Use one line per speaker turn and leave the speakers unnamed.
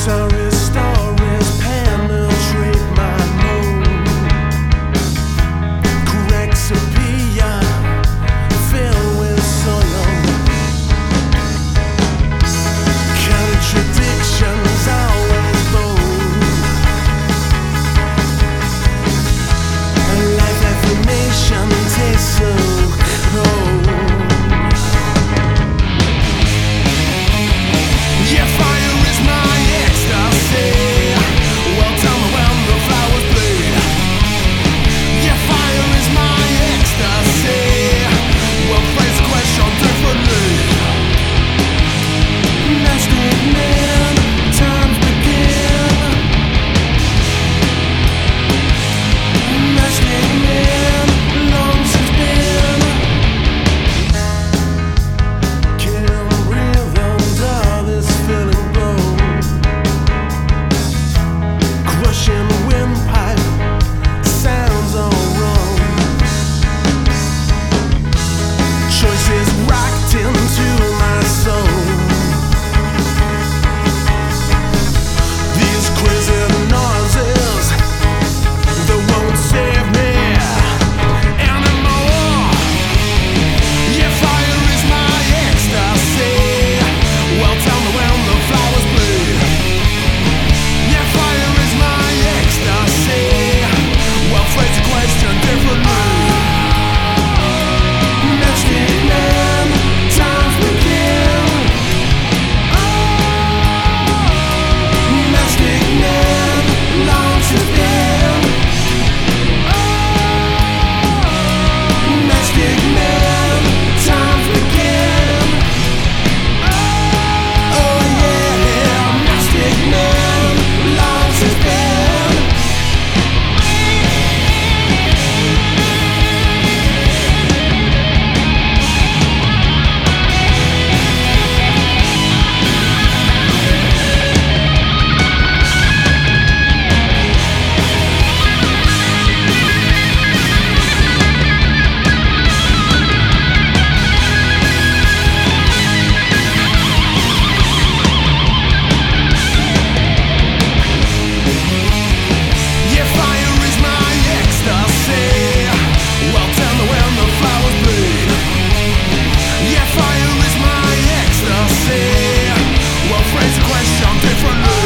Sorry stories penetrate my mood. Corexipia filled with soil. Contradictions always bold. A life affirmation tastes so cold. Yeah, fire is my ecstasy. Well, tell me when the flowers bleed. Yeah, fire is my ecstasy. Well, phrase the question differently. Mastic man, times begin. Mastic man, long since been. Can't breathe under this feeling blow. Crushing windpipe sounds all wrong. Choices rocked into my soul. These crazy noises, they won't save me anymore. Yeah, fire is my ecstasy. Well, tell me when the flowers bleed. Yeah, fire is my ecstasy. Well, phrase the question differently. Matchstick man, times begin. Matchstick man, long since been. Matchstick man, times begin. Oh yeah, Matchstick man, long since been. Yeah, fire is my ecstasy. Well, tell me when the flowers bleed. Yeah, fire is my ecstasy. Well, phrase the question differently.